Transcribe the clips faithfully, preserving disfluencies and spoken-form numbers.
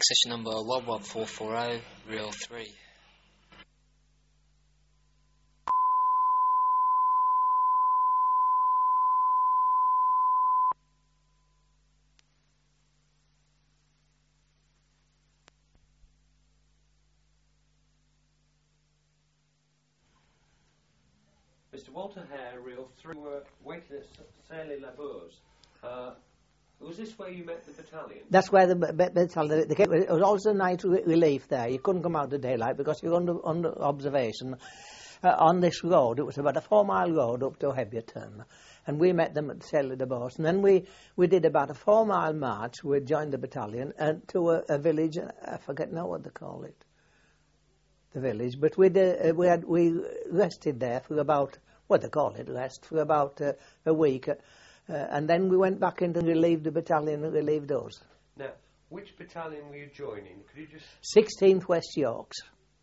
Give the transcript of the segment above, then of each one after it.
Accession number one one four four zero, Real three. Mister Walter Hare, Real three, were waiting at Cergy-les-Bourgs. Uh, was this where you met the battalion? That's where the battalion, the, the, it was also night re relief there. You couldn't come out of daylight because you were under, under observation uh, on this road. It was about a four mile road up to Hebburton. And we met them at Cergy-les-Bourgs. And then we, we did about a four mile march. We joined the battalion and to a, a village, I forget now what they call it, the village. But we did, uh, we had we rested there for about, what they call it, rest, for about uh, a week. Uh, and then we went back in and relieved the battalion and relieved us. Now, which battalion were you joining? Could you just... sixteenth West Yorks.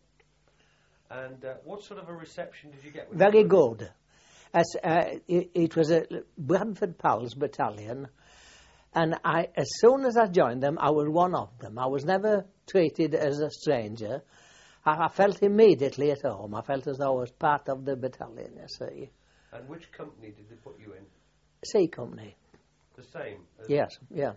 And uh, what sort of a reception did you get? With Very good. As, uh, it, it was a Bradford Pals battalion, and I, as soon as I joined them, I was one of them. I was never treated as a stranger. I, I felt immediately at home. I felt as though I was part of the battalion, you see. And which company did they put you in? C Company. The same? As yes, yeah.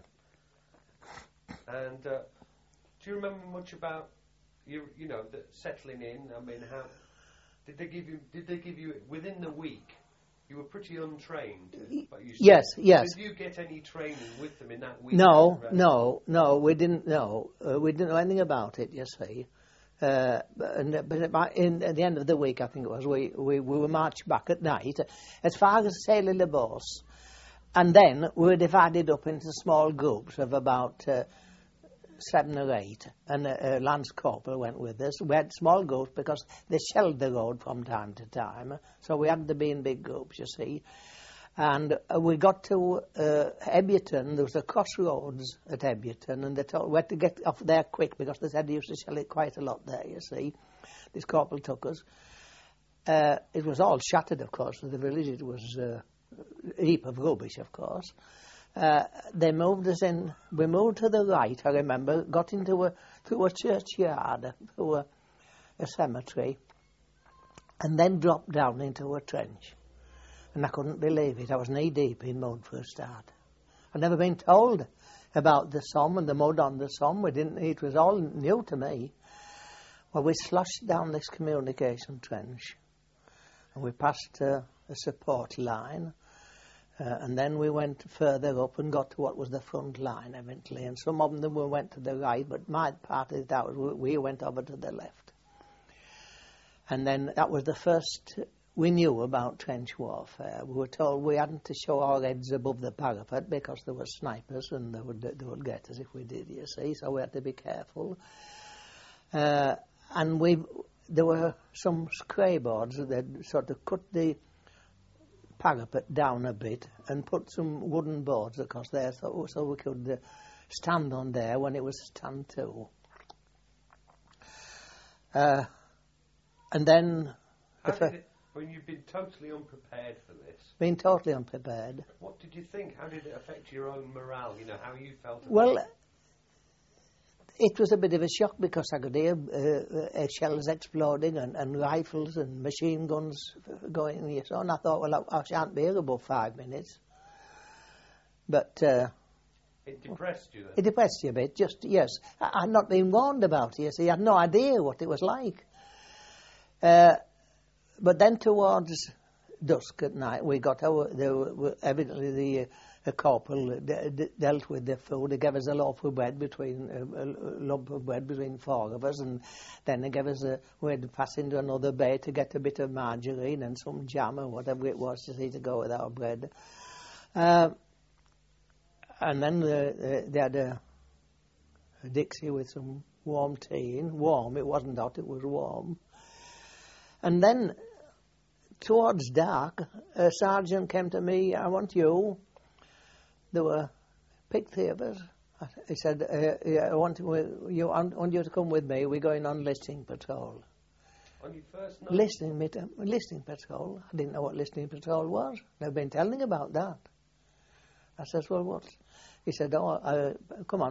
And uh, do you remember much about, you, you know, the settling in? I mean, how... Did they give you, did they give you, within the week, you were pretty untrained, but you said, yes, yes. Did you get any training with them in that week? No, no, no, we didn't know. Uh, we didn't know anything about it, you see. Uh, but but in, at the end of the week, I think it was, we, we, we were marched back at night as far as Cergy-les-Bourgs. And then we were divided up into small groups of about uh, seven or eight. And a, a Lance Corporal went with us. We had small groups because they shelled the road from time to time. So we had to be in big groups, you see. And uh, we got to uh, Hebburton. There was a crossroads at Hebburton, and they told we had to get off there quick because they said they used to shell it quite a lot there, you see. This corporal took us. Uh, it was all shattered, of course, the village. It was uh, a heap of rubbish, of course. Uh, they moved us in. We moved to the right, I remember, got into a, through a churchyard, through a, a cemetery, and then dropped down into a trench. And I couldn't believe it. I was knee-deep in mud for a start. I'd never been told about the Somme and the mud on the Somme. We didn't, it was all new to me. Well, we sloshed down this communication trench, and we passed uh, a support line, uh, and then we went further up and got to what was the front line eventually. And some of them we went to the right, but my part of that was we went over to the left. And then that was the first... We knew about trench warfare. We were told we hadn't to show our heads above the parapet because there were snipers and they would, they would get us if we did, you see, so we had to be careful. Uh, and we, there were some scray boards that sort of cut the parapet down a bit and put some wooden boards across there so, so we could uh, stand on there when it was stand to. Uh, and then... How did it, when you've been totally unprepared for this... Been totally unprepared. What did you think? How did it affect your own morale? You know, how you felt about well, it? It was a bit of a shock because I could hear uh, uh, shells exploding and, and rifles and machine guns going in here. So and I thought, well, I, I shan't be here above five minutes. But... Uh, it depressed you then? It depressed you a bit, just, yes. I, I'd not been warned about it, you see. I had no idea what it was like. Uh... But then towards dusk at night, we got our, there were evidently the uh, corporal de de dealt with the food. He gave us a loaf of bread between, uh, a lump of bread between four of us, and then he gave us a, we had to pass into another bay to get a bit of margarine and some jam or whatever it was to see to go with our bread. Uh, and then uh, they had a, a Dixie with some warm tea in. Warm, it wasn't hot, it was warm. And then, towards dark, a sergeant came to me, I want you. There were picked three of us. He said, uh, yeah, I want, to, you, I want you to come with me. We're going on listening patrol. On your first night? Listening, listening patrol. I didn't know what listening patrol was. They've been telling about that. I says, well, what? He said, oh, uh, come on.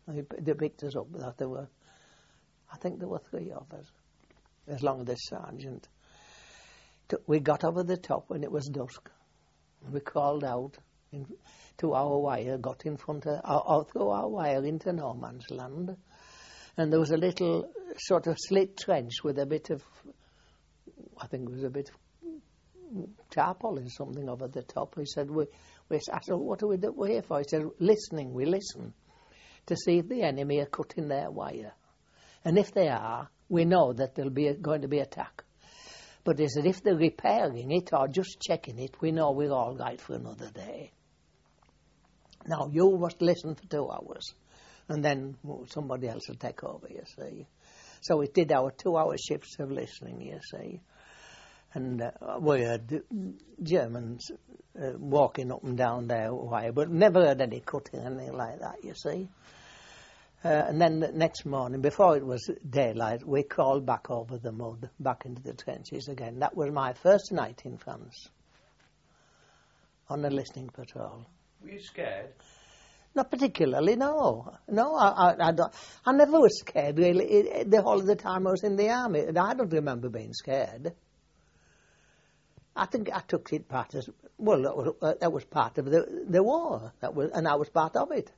They, they picked us up. That there were, I think there were three of us, as long as this sergeant. We got over the top when it was dusk. We crawled out in, to our wire, got in front of, or, or through our wire into no man's land, and there was a little sort of slit trench with a bit of, I think it was a bit of tarpaulin, something over the top. He said, we, we I said, what are we do, we're here for? He said, listening, we listen to see if the enemy are cutting their wire. And if they are, we know that there'll be a, going to be attack. But he said, if they're repairing it or just checking it, we know we're all right for another day. Now, you must listen for two hours, and then well, somebody else will take over, you see. So we did our two-hour shifts of listening, you see. And uh, we heard Germans uh, walking up and down their wire, but never heard any cutting, anything like that, you see. Uh, and then the next morning, before it was daylight, we crawled back over the mud, back into the trenches again. That was my first night in France, on a listening patrol. Were you scared? Not particularly, no. No, I, I, I, don't, I never was scared, really, it, the whole of the time I was in the army. I don't remember being scared. I think I took it part as, well, that was, uh, that was part of the, the war, that was, and I was part of it.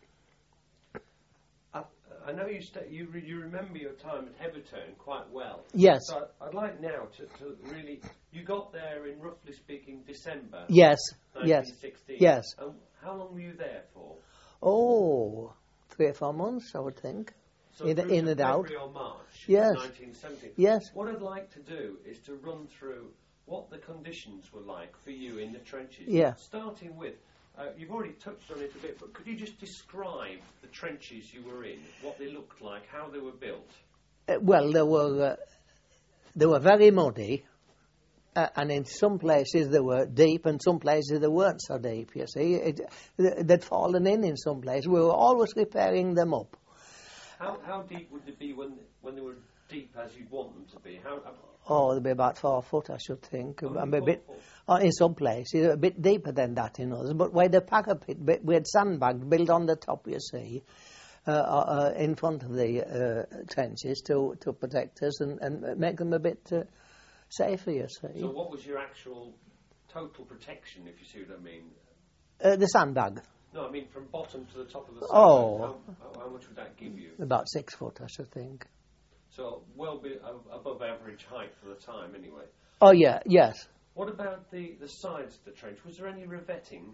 I know you st- you re- you remember your time at Heberton quite well. Yes. So I'd like now to, to really... You got there in, roughly speaking, December Yes, nineteen sixteen. yes, yes. And how long were you there for? Oh, three or four months, I would think. So in through in to and out. February or March Yes. nineteen seventeen. Yes. What I'd like to do is to run through what the conditions were like for you in the trenches. Yeah. Starting with... Uh, you've already touched on it a bit, but could you just describe the trenches you were in, what they looked like, how they were built? Uh, well, they were uh, they were very muddy, uh, and in some places they were deep, and some places they weren't so deep. You see, it, they'd fallen in in some places. We were always repairing them up. How how deep would they be when when they were deep as you'd want them to be? How? how Oh, they'd be about four foot, I should think. Only I mean, a four bit, foot? oh, in some places, a bit deeper than that in others. But where the packer pit, we had sandbags built on the top, you see, uh, uh, in front of the uh, trenches to, to protect us and, and make them a bit uh, safer, you see. So what was your actual total protection, if you see what I mean? Uh, the sandbag, No, I mean from bottom to the top of the sandbag. Oh. How, how, how much would that give you? about six foot, I should think. So well be, uh, above average height for the time, anyway. Oh, yeah, yes. What about the, the sides of the trench? Was there any revetting?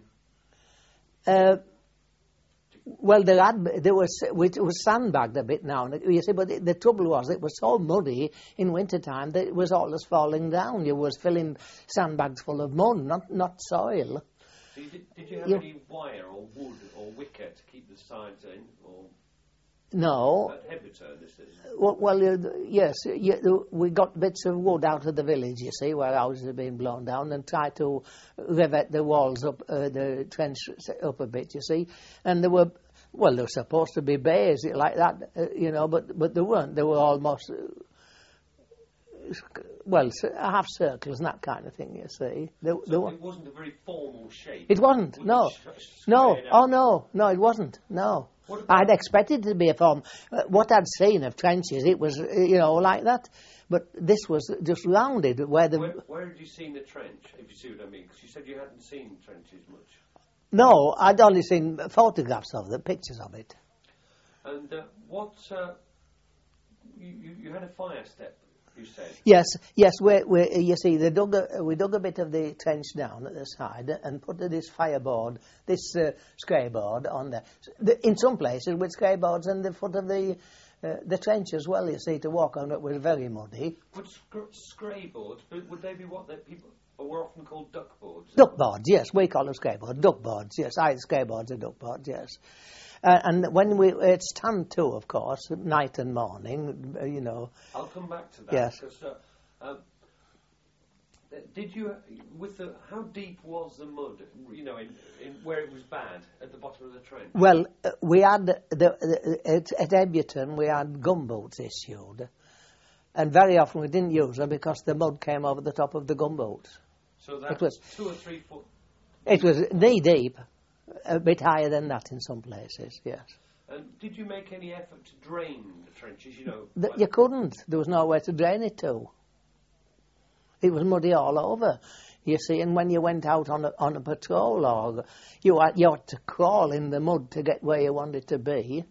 Uh, well, there had there was it was sandbagged a bit now, you see. But the, the trouble was it was so muddy in winter time that it was always falling down. You was filling sandbags full of mud, not not soil. So you did, did you have Yeah. any wire or wood or wicker to keep the sides in, or No. at Heberton, this is? Well, well uh, yes, yeah, we got bits of wood out of the village, you see, where houses had been blown down, and tried to rivet the walls up, uh, the trench up a bit, you see. And there were, well, there were supposed to be bays like that, uh, you know, but but there weren't. They were almost, uh, well, half circles and that kind of thing, you see. There, So there were, it wasn't a very formal shape. it wasn't, Wasn't no. sh- sh- No, squared oh out. no, no, it wasn't, no. What about- I'd expected it to be a form. Uh, what I'd seen of trenches, it was, uh, you know, like that. But this was just rounded, where the... Where, where had you seen the trench, if you see what I mean? Because you said you hadn't seen trenches much. No, I'd only seen photographs of it, pictures of it. And uh, what... Uh, you, you, you had a fire step, you said. Yes, yes, we we you see, they dug a, we dug a bit of the trench down at the side and put this fireboard, this uh, scray board on there. The, in some places with scray boards in the foot of the uh, the trench as well, you see, to walk on. It was very muddy. Would sc- scray boards, but would they be what that people were often called duck boards? Duck boards, yes, we call them scray boards. Duck boards, yes, either scray boards or duck boards, yes. Uh, and when we, it's stand to, of course, night and morning, uh, you know. I'll come back to that. Yes. Because, uh, um, did you, with the, how deep was the mud, you know, in, in where it was bad, at the bottom of the trench? Well, uh, we had, the, the, at, at Ebuton, we had gumboots issued. And very often we didn't use them because the mud came over the top of the gumboots. So that It was- two or three foot. It was knee deep, a bit higher than that in some places, yes. And did you make any effort to drain the trenches, you know? Th- like- you couldn't. There was nowhere to drain it to. It was muddy all over, you see, and when you went out on a, on a patrol, or you had, you had to crawl in the mud to get where you wanted to be.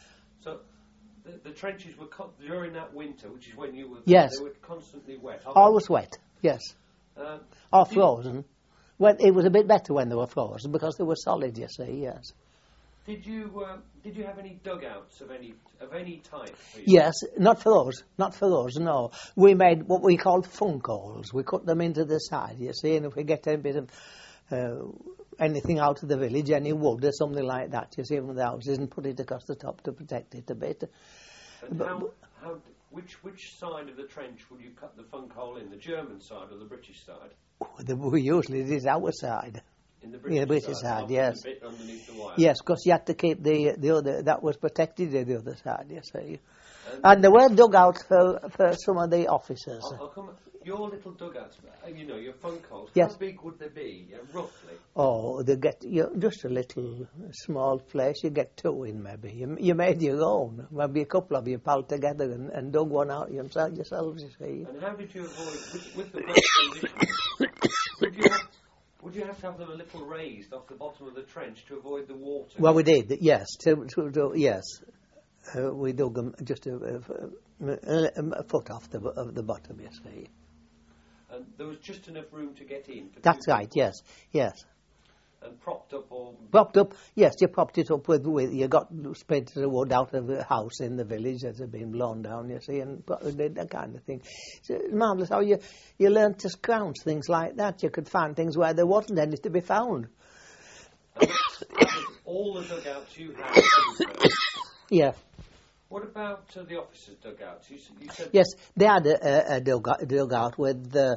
So the, the trenches were, co- during that winter, which is when you were there, Yes. they were constantly wet. Always wet, yes. Um, Or did- frozen. Well, it was a bit better when they were frozen because they were solid, you see, yes. Did you uh, did you have any dugouts of any of any type? For you? Yes, not for us, not for us, no. We made what we called funk holes. We cut them into the side, you see, and if we get a bit of uh, anything out of the village, any wood or something like that, you see, from the houses, and put it across the top to protect it a bit. And But- how, how, which which side of the trench would you cut the funk hole in? The German side or the British side? The- We usually did our side. In the British, the British side, after yes. The bit underneath the wire. Yes, because you had to keep the the other, that was protected at the other side, you see. And And there were dugouts for, for some of the officers. I'll, I'll come. Your little dugouts, uh, you know, your funk holes. Yes. How big would they be, yeah, roughly? Oh, they get you just a little small place. You get two in, maybe. You, you made your own. Maybe a couple of you palled together and, and dug one out yourself, yourselves, you see. And how did you avoid with, with the wet conditions? Would you have, would you have to have them a little raised off the bottom of the trench to avoid the water? Well, we did, yes. To, to, to, yes. Uh, we dug them just a, a, a, a foot off the, of the bottom, you see. And there was just enough room to get in. For That's two right, yes, yes. And propped up all. Propped up, yes, you propped it up with, with you got splinters of wood out of the house in the village that had been blown down, you see, and pro- did that kind of thing. So it's marvellous how you, you learned to scrounge things like that. You could find things where there wasn't any to be found. And that's, that was all the dugouts you had. everywhere. Yeah, What about uh, the officers' dugouts? You, s- you said yes, they had a, a, a dugout, a dugout with uh,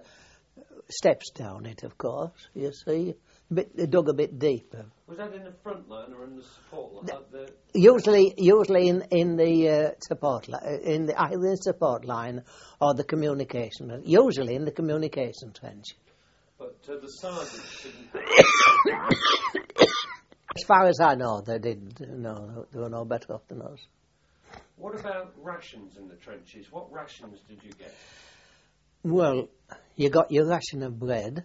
steps down it, of course, you see. A bit, they dug a bit deeper. Was that in the front line or in the support line? Uh, the, Usually, usually in in the uh, support line, in the either in support line or the communication. Usually in the communication trench. but uh, the sergeants didn't have. As far as I know, they didn't. No, they were no better off than us. What about rations in the trenches? What rations did you get? Well, you got your ration of bread.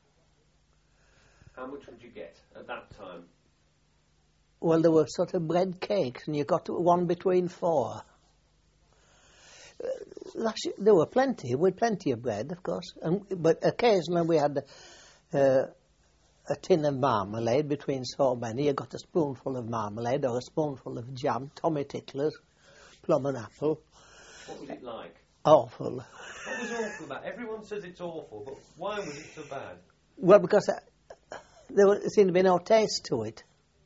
How much would you get at that time? Well, there were sort of bread cakes, and you got one between four. Uh, ration- there were plenty. We had plenty of bread, of course, and, but occasionally we had uh, a tin of marmalade between so many. You got a spoonful of marmalade or a spoonful of jam, Tommy Tickler's, plum and apple. What was it like? Awful. What was awful about? Everyone says it's awful, but why was it so bad? Well, because uh, there was, seemed to be no taste to it.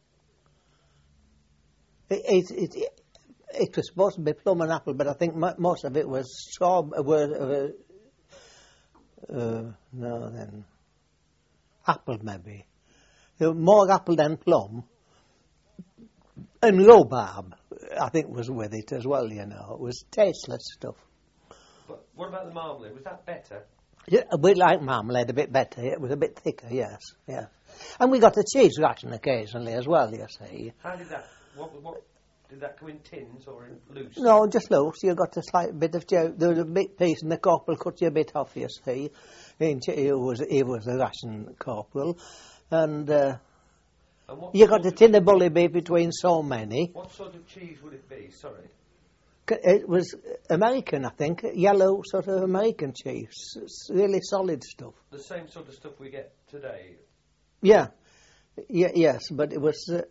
It, it, it, it was supposed to be plum and apple, but I think mo- most of it was straw. Were, uh, uh, no, then apple maybe. There were more apple than plum, and rhubarb, I think, was with it as well. You know, it was tasteless stuff. But what about the marmalade? Was that better? Yeah, a bit like marmalade, a bit better. It was a bit thicker, yes, yeah. And we got a cheese ration occasionally as well, you see. How did that? What? What? Did that come in tins or in loose? No, just loose. You got a slight bit of cheese. There was a big piece, and the corporal cut you a bit off, you see. He he was, he was a ration corporal. And uh, And what you sort got a of- tin of bully beef between so many. What sort of cheese would it be? Sorry. C- It was American, I think, yellow sort of American cheese. It's really solid stuff. The same sort of stuff we get today. Yeah, yeah, yes, but it was. Uh,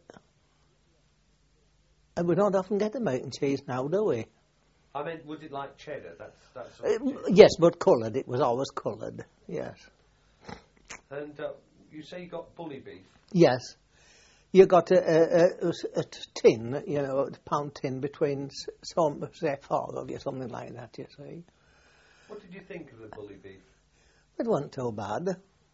and we don't often get American cheese now, do we? I mean, was it like cheddar? That's that sort of Uh, cheese. yes, but coloured. It was always coloured. Yes, And uh, you say you got bully beef. yes. You got a, a, a, a tin, you know, a pound tin between s- some, say, four of you, something like that. You see, What did you think of the bully beef? it wasn't too bad.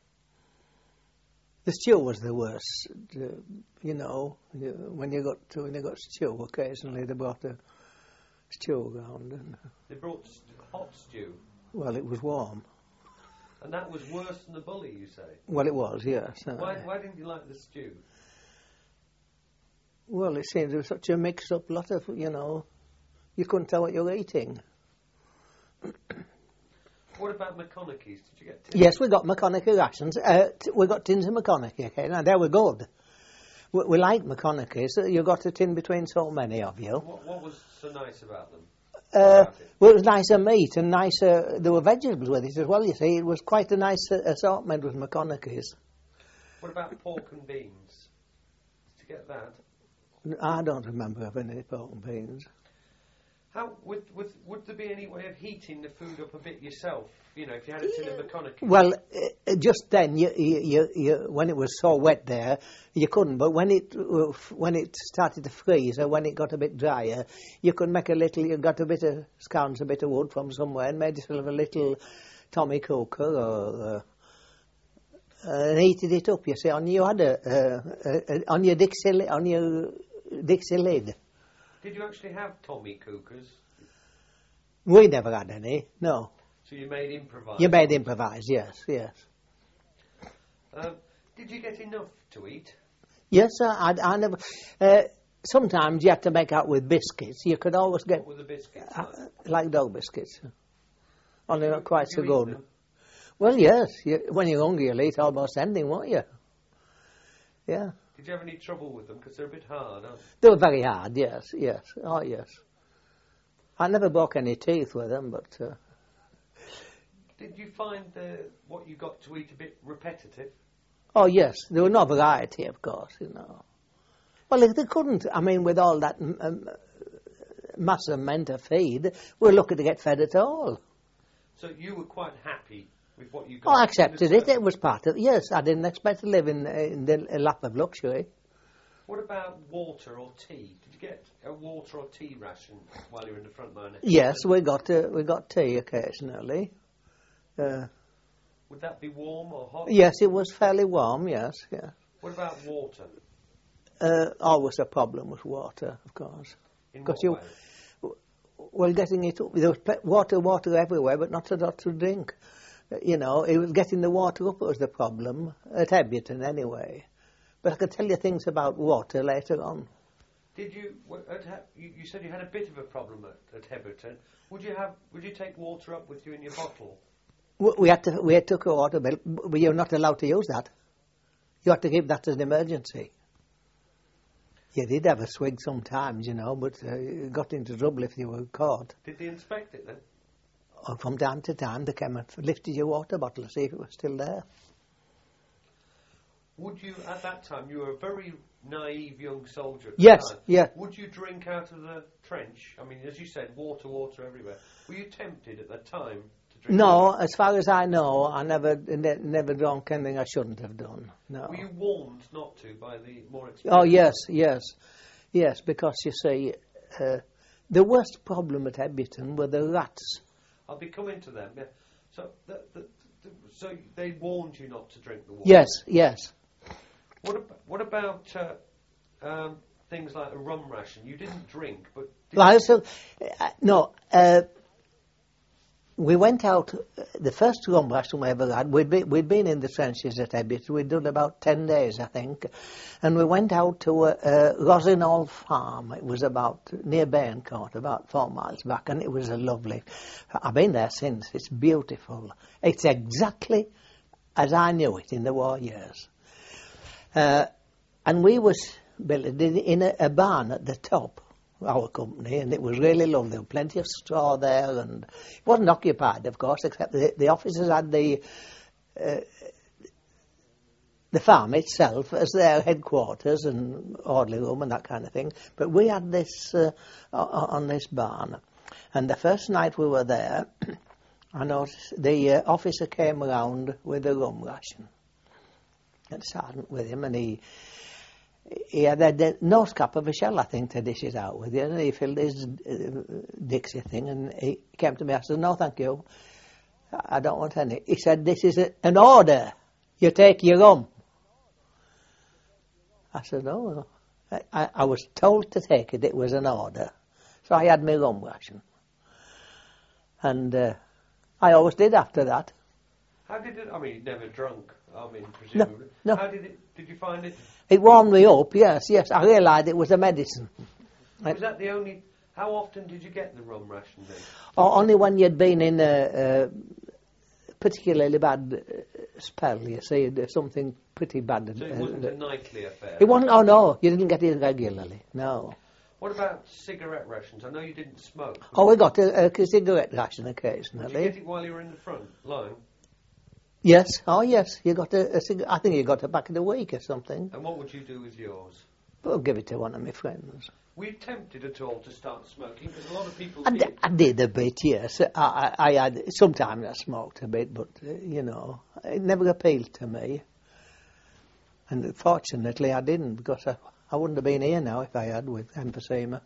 The stew was the worst. uh, You know, you, when you got to when you got stew, occasionally they brought a stew around, and They brought st- hot stew, well, it was warm. and that was worse than the bully. You say? Well, it was, yes. uh, Why? Why didn't you like the stew? Well, it seems there was such a mix-up lot of, you know, you couldn't tell what you were eating. What about McConaughey's? Did you get tins? Yes, we got McConaughey rations. Uh, t- we got tins of McConaughey, okay, now they were good. We, we like McConaughey's. So you got a tin between so many of you. What, what was so nice about them? Uh, About it? well, it was nicer meat and nicer, there were vegetables with it as well, you see. It was quite a nice uh, assortment with McConaughey's. What about pork and beans? Did you get that? I don't remember having any pork and beans. How would, would would there be any way of heating the food up a bit yourself? You know, if you had it in a McConaughey. Well, uh, just then, you, you, you, you, when it was so wet there, you couldn't. But when it uh, f- when it started to freeze, or when it got a bit drier, you could make a little. You got a bit of scones, a bit of wood from somewhere, and made yourself a little Tommy cooker, or uh, uh, and heated it up. You see, on you had a, uh, a, a on your Dixie li- on your Dixie lid. Did you actually have Tommy cookers? We never had any. No, So you made improvised. you made improvise. Yes, yes. Um, did you get enough to eat? Yes, sir. I, I never. Uh, sometimes you had to make out with biscuits. You could always get What were the biscuits uh, like? like dog biscuits, only not quite Did so you eat good. them? Well, yes. You, when you're hungry, you'll eat almost anything, won't you? Yeah. Did you have any trouble with them? Because they're a bit hard, aren't They were very hard. Yes, yes. Oh, yes. I never broke any teeth with them, but uh, they? Did you find the, what you got to eat a bit repetitive? oh, yes. There was no variety, of course. You know. Well, if they couldn't, I mean, with all that um, um, mass of men to feed, we're lucky to get fed at all. So you were quite happy with what you Oh, got? I accepted it. It was part of. Yes, I didn't expect to live in, in the lap of luxury. What about water or tea? Did you get a water or tea ration while you were in the front line? Yes, we got uh, we got tea occasionally. Uh, Would that be warm or hot? yes, it was fairly warm. Yes, yeah. What about water? Uh, always a problem with water, of course. In Because what you, way? well, getting it up. There was pe- water, water everywhere, but not a lot to drink. Uh, You know, it was getting the water up that was the problem at Ebberton anyway. But I could tell you things about water later on. Did you, w- at, ha- you? You said you had a bit of a problem at, at Heberton. Would you have? Would you take water up with you in your bottle? W- We had to we had took a water bill, but you're not allowed to use that. You had to keep that as an emergency. You did have a swig sometimes, you know, but uh, you got into trouble if you were caught. Did they inspect it then? Or from time to time, they came and lifted your water bottle to see if it was still there. Would you, at that time, you were a very naive young soldier at the Yes, time. yeah. Would you drink out of the trench? I mean, as you said, water, water everywhere. Were you tempted at that time to drink? No, as far as I know, I never ne- never drank anything I shouldn't have done. No. Were you warned not to by the more experienced? Oh yes, yes, yes. Because you see, uh, the worst problem at Ebberton were the rats. I'll be coming to them. Yeah. So, the, the, the, so they warned you not to drink the water. Yes, yes. What about, what about uh, um, things like a rum ration? You didn't drink, but did Well, so, uh, no, uh, we went out, uh, the first rum ration we ever had, we'd, be, we'd been in the trenches at Ebberton, we'd done about ten days, I think, and we went out to uh, uh, Rosinall Farm. It was about near Bairncourt, about four miles back, and it was a lovely, I've been there since, it's beautiful. It's exactly as I knew it in the war years. Uh, and we was built in a, a barn at the top, our company, and it was really lovely. There was plenty of straw there, and it wasn't occupied, of course, except the, the officers had the uh, the farm itself as their headquarters and orderly room and that kind of thing. But we had this uh, on this barn, and the first night we were there, I noticed the uh, officer came round with a rum ration. And sergeant with him, and he he had a d- nose cap of a shell, I think, to dish it out with you, and he filled his uh, Dixie thing, and he came to me. I said, "No, thank you, I don't want any." He said, "This is a, an order. You take your rum." I said, "No, no. I, I was told to take it. It was an order." So I had my rum ration, and uh, I always did after that. How did it? I mean, you'd never drunk. I mean, No, presumably. no. How did it? Did you find it? It warmed me up, yes, yes. I realised it was a medicine. Was that the only... How often did you get the rum ration then? Or only when you'd been in a, a particularly bad uh, spell, you see, something pretty bad. So it uh, wasn't a nightly affair? It wasn't, oh no, you didn't get it regularly, no. What about cigarette rations? I know you didn't smoke. Oh, we got a, a cigarette ration Did occasionally. you get it while you were in the front line? Yes, oh yes, you got a, a cig- I think you got a pack of the week or something. And what would you do with yours? I'll give it to one of my friends. Were you tempted at all to start smoking? Because a lot of people I, did. d- I did a bit, yes. I, I, I had, sometimes I smoked a bit, but, uh, you know, it never appealed to me. And fortunately I didn't, because I, I wouldn't have been here now if I had with emphysema.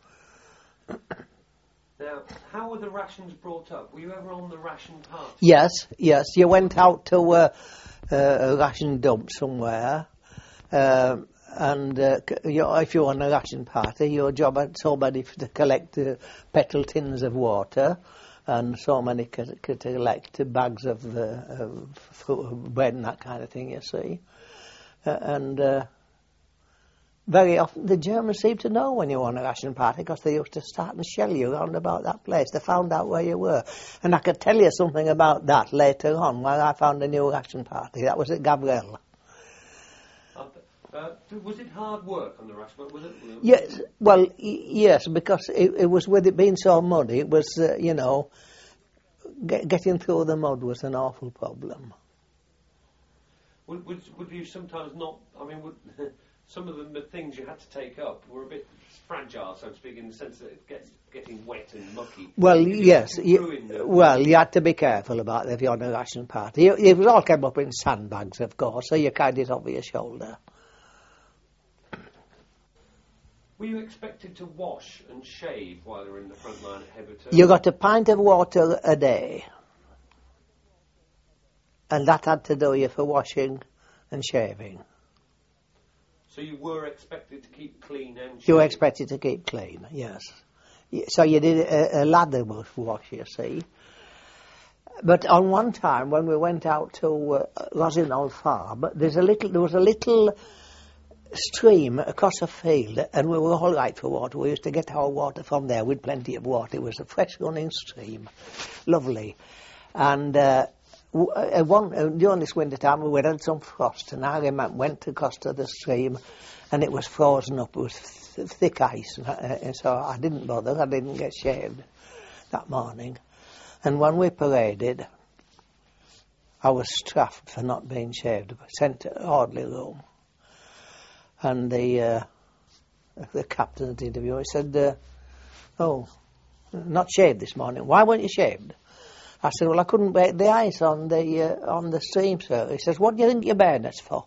Now, how were the rations brought up? Were you ever on the ration party? Yes, yes. You went out to uh, uh, a ration dump somewhere, um, and uh, c- you if you're on a ration party, your job had so many f- to collect uh, petrol tins of water, and so many c- c- to collect uh, bags of, uh, of fruit, bread and that kind of thing, you see. Uh, and uh, very often the Germans seemed to know when you were on a ration party, because they used to start and shell you round about that place. They found out where you were. And I could tell you something about that later on, when I found a new ration party. That was at Gabriel. Uh, was it hard work on the ration party? Was it? Yes, well, y- yes, because it, it was, with it being so muddy, it was, uh, you know, get, getting through the mud was an awful problem. Would, would, would you sometimes not, I mean, would, some of the, the things you had to take up were a bit fragile, so to speak, in the sense that it gets getting wet and mucky. Well, Did you yes, get you, through in the- well, you had to be careful about it if you're on a ration party. It, it was all came up in sandbags, of course, so you carried it over your shoulder. Were you expected to wash and shave while you were in the front line at Heberton? You got a pint of water a day, and that had to do you for washing and shaving. So you were expected to keep clean and shave? You were expected to keep clean, yes. Y- So you did a, a lather wash, you see. But on one time when we went out to uh, Rosinol Farm, there's a little, there was a little stream across a field, and we were all right for water. We used to get our water from there with plenty of water. It was a fresh running stream, lovely. And uh, w- uh, one, uh, during this winter time we had some frost, and I remember went across to the stream, and it was frozen up. It was th- thick ice, and, uh, and so I didn't bother. I didn't get shaved that morning. And when we paraded, I was strafed for not being shaved, sent to an orderly room. And the uh, the captain at the interview, he said, uh, oh, not shaved this morning. Why weren't you shaved? I said, well, I couldn't break the ice on the uh, on the stream, sir. He says, what do you think your bareness for?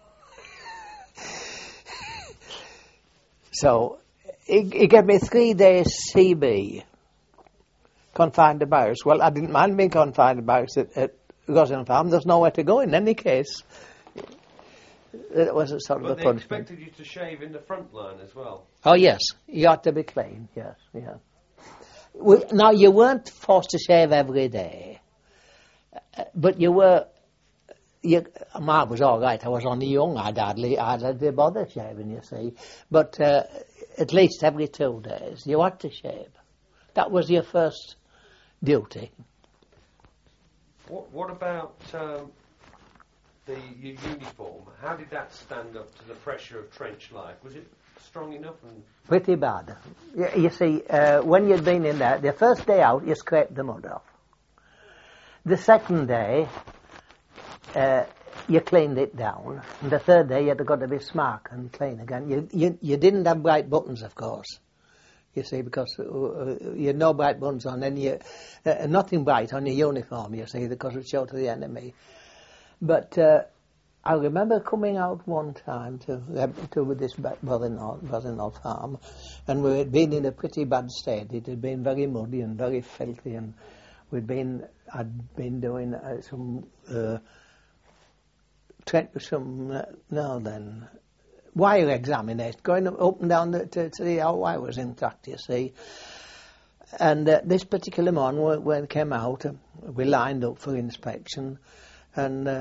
So he, he gave me three days C B, confined to barracks. Well, I didn't mind being confined to barracks at, at Rosin Farm. There's nowhere to go in any case. It was a sort But of a they punishment. expected you to shave in the front line as well. Oh, yes. You ought to be clean, yes, yeah. We, now, you weren't forced to shave every day, uh, but you were... You, I was all right. I was only young. I'd hardly, I'd hardly bother shaving, you see. But uh, at least every two days, you had to shave. That was your first duty. What, what about um, the your uniform? How did that stand up to the pressure of trench life? Was it strong enough? And Pretty bad. You, you see, uh, when you'd been in there, the first day out, you scraped the mud off. The second day, uh, you cleaned it down. And the third day, you had to go to be smart and clean again. You, you, you didn't have bright buttons, of course. You see, because uh, you had no bright buttons on, and you, uh, nothing bright on your uniform, you see, because it showed to the enemy. But uh, I remember coming out one time to to this Rosinol farm, and we had been in a pretty bad state. It had been very muddy and very filthy, and we'd been I'd been doing uh, some uh, tre- some uh, no then wire examination, going up and down the, to, to see how wire was intact. You see. And uh, this particular morning, when it came out, uh, we lined up for inspection, and uh,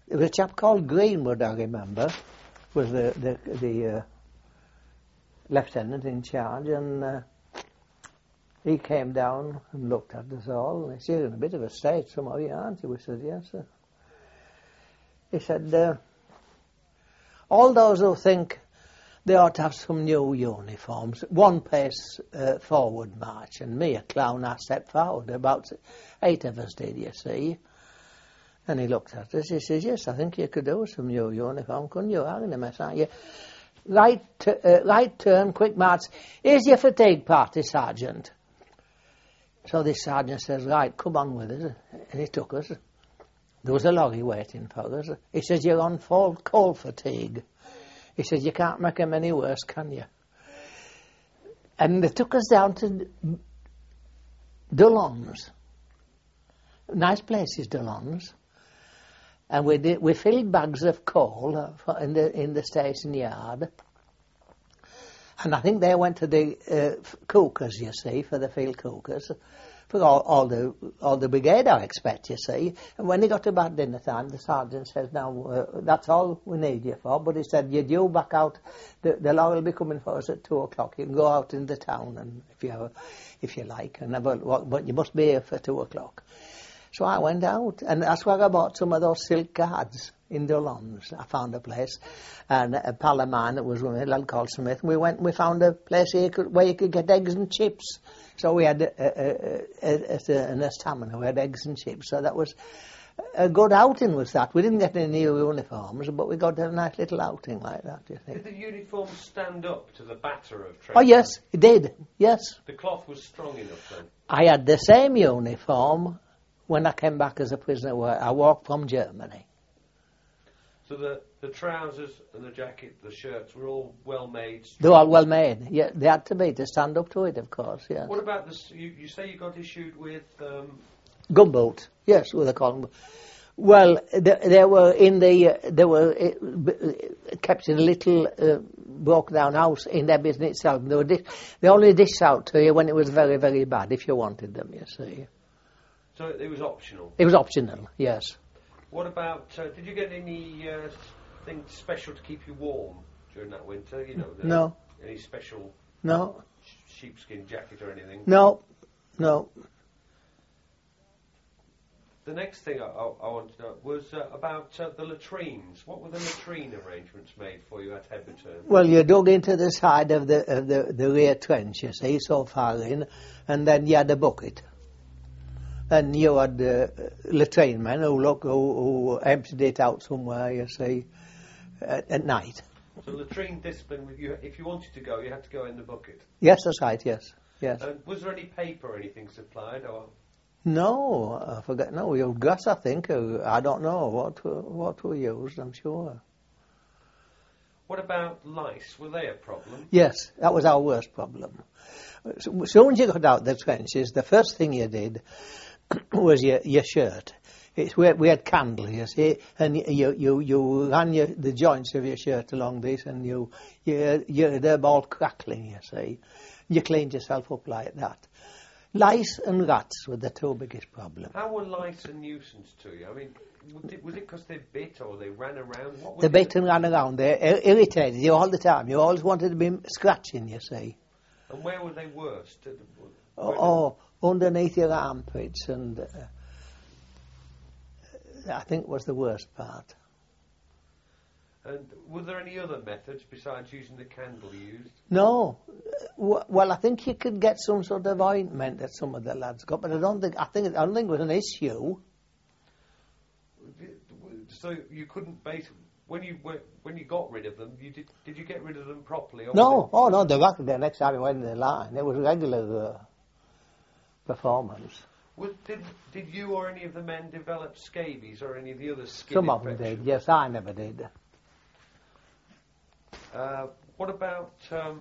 There was a chap called Greenwood, I remember, was the the, the uh, lieutenant in charge, and uh, he came down and looked at us all, and he said, "You're in a bit of a state, some of you, aren't you?" We said, "Yes, sir." He said, uh, "All those who think they ought to have some new uniforms, one pace uh, forward march," and me, a clown, I stepped forward. About eight of us did, you see. And he looked at us, he says, "Yes, I think you could do some new uniform, couldn't you? Hang on a minute, aren't you? Right, t- uh, right turn, quick march. Here's your fatigue party, Sergeant." So this sergeant says, "Right, come on with us." And he took us. There was a lorry waiting for us. He says, "You're on full coal fatigue." He says, "You can't make them any worse, can you?" And they took us down to Dulons. Nice places, Dulons. And we did, we filled bags of coal in the in the station yard. And I think they went to the uh, cookers, you see, for the field cookers, for all, all the all the brigade, I expect, you see. And when they got to about dinner time, the sergeant says, "Now, uh, that's all we need you for." But he said, "You're due back out. The, the lorry will be coming for us at two o'clock. You can go out in the town, and if you have, if you like, and have a, but you must be here for two o'clock." So I went out, and that's where I bought some of those silk cards in Dulons. I found a place, and a pal of mine that was with me, a lad called Smith, and we went and we found a place where you could, where you could get eggs and chips. So we had a, a, a, a, an estamina, we had eggs and chips, so that was a good outing was that. We didn't get any new uniforms, but we got a nice little outing like that, you think. Did the uniform stand up to the batter of trench? Oh yes, it did, yes. The cloth was strong enough then? I had the same uniform when I came back as a prisoner. I walked from Germany. So the, the trousers and the jacket, the shirts were all well made? They were all well made. Yeah, they had to be to stand up to it, of course, yes. What about this? You, you say you got issued with... Um, Gumboot, yes, with a column. Well, they, they were in the, uh, they were uh, kept in a little uh, broken down house in their business itself. They, were dish, they only dished out to you when it was very, very bad, if you wanted them, you see. So it was optional? It was optional, yes. What about, uh, did you get any uh, thing special to keep you warm during that winter? You know, the, no. Any special no. sh- sheepskin jacket or anything? No, no. The next thing I, I, I wanted to know was uh, about uh, the latrines. What were the latrine arrangements made for you at Heberton? Well, you dug into the side of the of the, the rear trench, you see, so far in, and then you had a bucket. And you had uh, latrine men who, look, who, who emptied it out somewhere, you see, at, at night. So latrine discipline, with you, if you wanted to go, you had to go in the bucket? Yes, that's right, yes. yes. And was there any paper or anything supplied? Or? No, I forget. No, we used grass, I think. Or, I don't know what what we used, I'm sure. What about lice? Were they a problem? Yes, that was our worst problem. So, as soon as you got out the trenches, the first thing you did was your, your shirt. It's we, we had candles, you see, and you you you ran your, the joints of your shirt along this, and you you you they're all crackling, you see. You cleaned yourself up like that. Lice and rats were the two biggest problems. How were lice a nuisance to you? I mean, was it because they bit or they ran around? What they bit and ran around. They irritated you all the time. You always wanted to be scratching, you see. And where were they worst? Oh, oh, underneath your armpits, and uh, I think was the worst part. And were there any other methods besides using the candle you used? No. W- well, I think you could get some sort of ointment that some of the lads got, but I don't think I think I don't think it was an issue. So you couldn't base when you were, when you got rid of them. You did did you get rid of them properly? Or No. Oh no. The back the next time we went in the line, it was regular uh, performance. Was, did did you or any of the men develop scabies or any of the other skin Some of infections? them did. Yes, I never did. Uh, what about, um,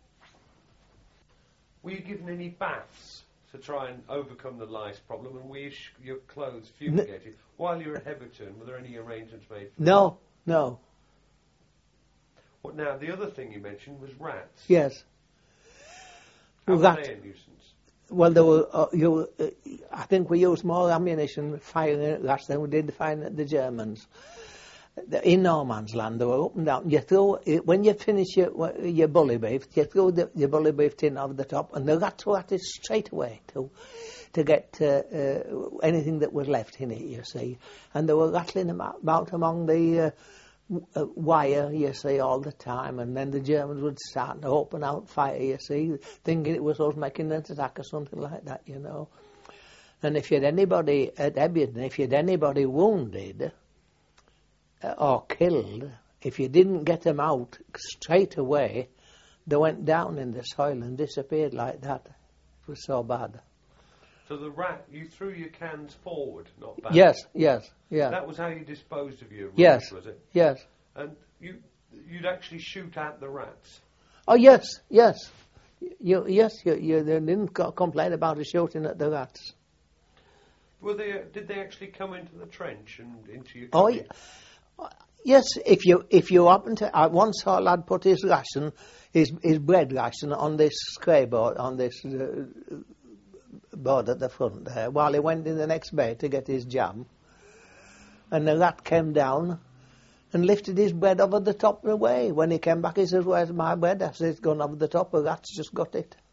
were you given any baths to try and overcome the lice problem, and were you sh- your clothes fumigated? N- While you were at Heberton, were there any arrangements made for No, that? no. What now, the other thing you mentioned was rats. Yes. How Rat. were they a nuisance? Well, there were, uh, you, uh, I think we used more ammunition firing at rats than we did firing at the Germans. in no man's land, they were up and down. You throw, when you finish your, your bully beef, you throw the, your bully beef tin over the top, and the rats were at it straight away to, to get uh, uh, anything that was left in it, you see. And they were rattling about among the uh, w- uh, wire, you see, all the time. And then the Germans would start to open out fire, you see, thinking it was us making an attack or something like that, you know. And if you had anybody at Ebbington, if you had anybody wounded or killed, if you didn't get them out straight away, they went down in the soil and disappeared like that. It was so bad. So the rat, you threw your cans forward, not back? Yes, yes, yeah. That was how you disposed of your rats, Yes, was it? yes. And you, you'd actually shoot at the rats? Oh, yes, yes. You, yes, you, you they didn't co- complain about the shooting at the rats. Were they? Did they actually come into the trench and into your? Oh, cottage? yeah. Yes, if you if you happen to, I once saw a lad put his ration, his his bread ration on this square board, on this uh, board at the front there, while he went in the next bay to get his jam, and the rat came down and lifted his bread over the top and away. When he came back, he says, "Where's my bread?" I said, "It's gone over the top. A rat's just got it."